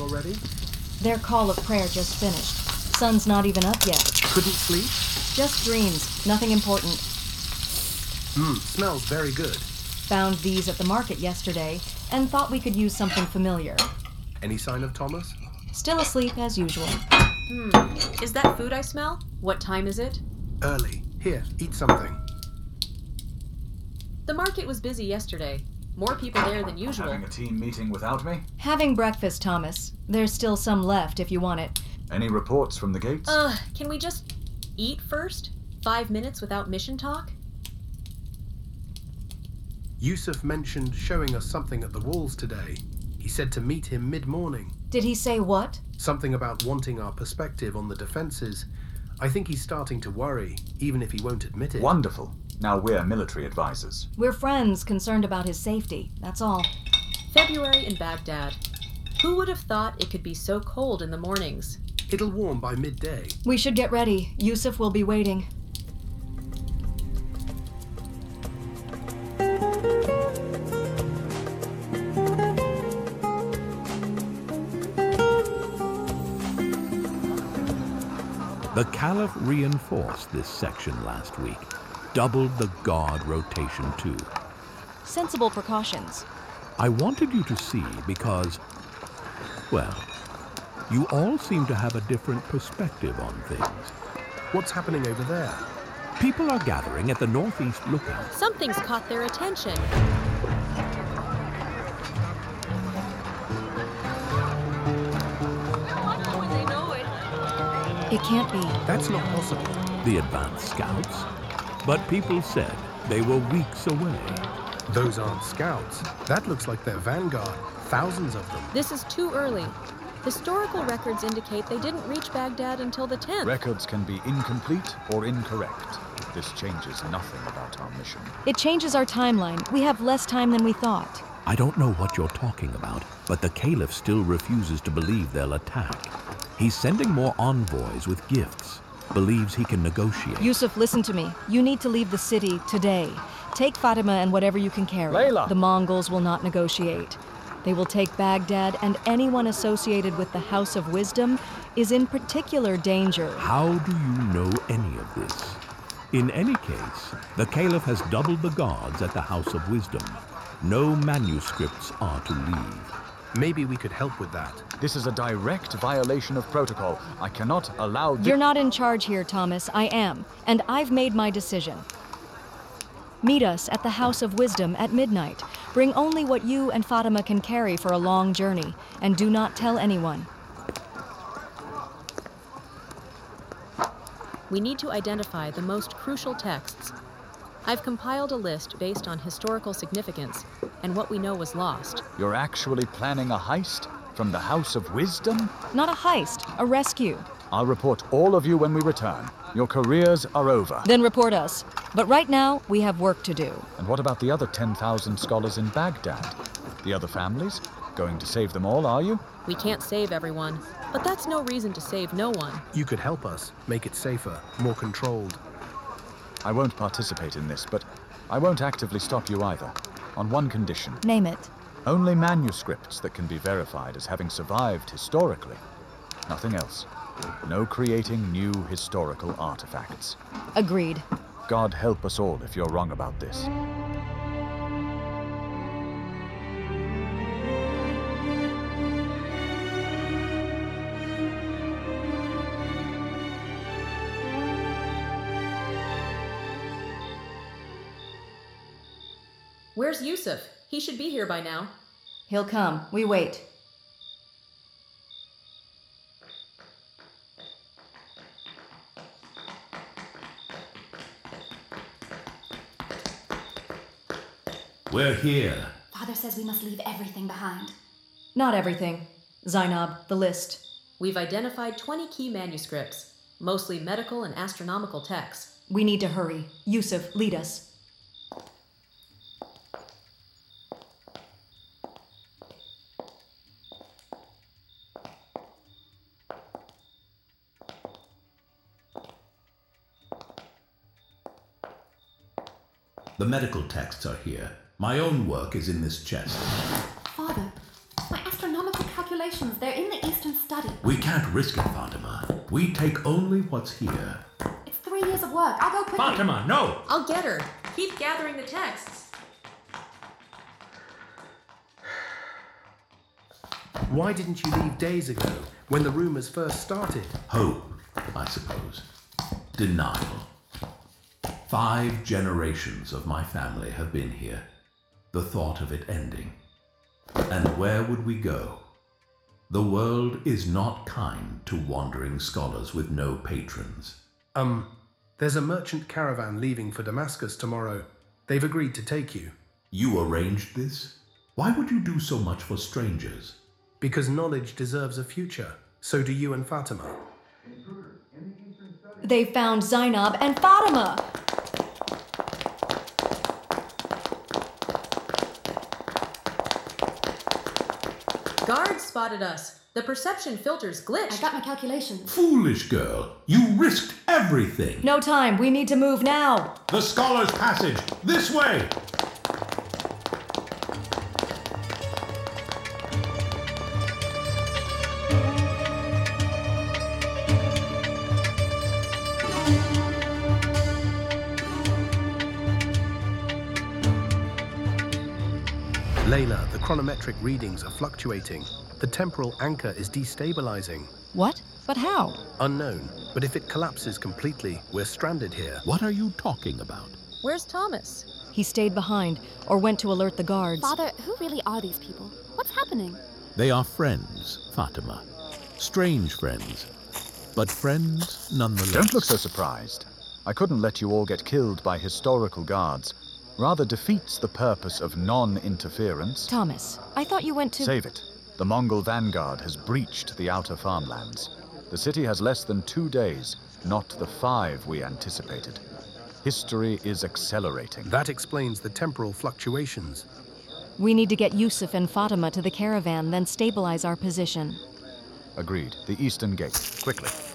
already? Their call of prayer just finished. Sun's not even up yet. Couldn't sleep? Just dreams. Nothing important. Smells very good. Found these at the market yesterday and thought we could use something familiar. Any sign of Thomas? Still asleep as usual. Is that food I smell? What time is it? Early. Here, eat something. The market was busy yesterday. More people there than usual. Having a team meeting without me? Having breakfast, Thomas. There's still some left if you want it. Any reports from the gates? Can we just eat first? 5 minutes without mission talk? Yusuf mentioned showing us something at the walls today. He said to meet him mid-morning. Did he say what? Something about wanting our perspective on the defenses. I think he's starting to worry, even if he won't admit it. Wonderful. Now we're military advisors. We're friends concerned about his safety, that's all. February in Baghdad. Who would have thought it could be so cold in the mornings? It'll warm by midday. We should get ready. Yusuf will be waiting. The Caliph reinforced this section last week, doubled the guard rotation too. Sensible precautions. I wanted you to see because, well, you all seem to have a different perspective on things. What's happening over there? People are gathering at the northeast lookout. Something's caught their attention. It can't be. That's not possible. The advanced scouts. But people said they were weeks away. Those aren't scouts. That looks like their vanguard. Thousands of them. This is too early. Historical records indicate they didn't reach Baghdad until the 10th. Records can be incomplete or incorrect. This changes nothing about our mission. It changes our timeline. We have less time than we thought. I don't know what you're talking about, but the Caliph still refuses to believe they'll attack. He's sending more envoys with gifts. Believes he can negotiate. Yusuf, listen to me. You need to leave the city today. Take Fatima and whatever you can carry. Layla! The Mongols will not negotiate. They will take Baghdad, and anyone associated with the House of Wisdom is in particular danger. How do you know any of this? In any case, the Caliph has doubled the guards at the House of Wisdom. No manuscripts are to leave. Maybe we could help with that. This is a direct violation of protocol. I cannot allow You're not in charge here, Thomas. I am, and I've made my decision. Meet us at the House of Wisdom at midnight. Bring only what you and Fatima can carry for a long journey, and do not tell anyone. We need to identify the most crucial texts. I've compiled a list based on historical significance and what we know was lost. You're actually planning a heist from the House of Wisdom? Not a heist, a rescue. I'll report all of you when we return. Your careers are over. Then report us. But right now, we have work to do. And what about the other 10,000 scholars in Baghdad? The other families? Going to save them all, are you? We can't save everyone, but that's no reason to save no one. You could help us, make it safer, more controlled. I won't participate in this, but I won't actively stop you either. On one condition. Name it. Only manuscripts that can be verified as having survived historically. Nothing else. No creating new historical artifacts. Agreed. God help us all if you're wrong about this. Where's Yusuf? He should be here by now. He'll come. We wait. We're here. Father says we must leave everything behind. Not everything. Zainab, the list. We've identified 20 key manuscripts, mostly medical and astronomical texts. We need to hurry. Yusuf, lead us. The medical texts are here. My own work is in this chest. Father, my astronomical calculations, they're in the We can't risk it, Fatima. We take only what's here. It's 3 years of work. I'll go quickly. Fatima, no! I'll get her. Keep gathering the texts. Why didn't you leave days ago, when the rumors first started? Hope, I suppose. Denial. 5 generations of my family have been here. The thought of it ending. And where would we go? The world is not kind to wandering scholars with no patrons. There's a merchant caravan leaving for Damascus tomorrow. They've agreed to take you. You arranged this? Why would you do so much for strangers? Because knowledge deserves a future. So do you and Fatima. They found Zainab and Fatima! Guards spotted us. The perception filter's glitched. I got my calculations. Foolish girl, you risked everything. No time, we need to move now! The Scholar's Passage, this way! Layla, the chronometric readings are fluctuating. The temporal anchor is destabilizing. What? But how? Unknown, but if it collapses completely, we're stranded here. What are you talking about? Where's Thomas? He stayed behind, or went to alert the guards. Father, who really are these people? What's happening? They are friends, Fatima. Strange friends. But friends nonetheless. Don't look so surprised. I couldn't let you all get killed by historical guards. Rather defeats the purpose of non-interference. Thomas, I thought you went to... Save it. The Mongol vanguard has breached the outer farmlands. The city has less than 2 days, not the 5 we anticipated. History is accelerating. That explains the temporal fluctuations. We need to get Yusuf and Fatima to the caravan, then stabilize our position. Agreed. The eastern gate. Quickly.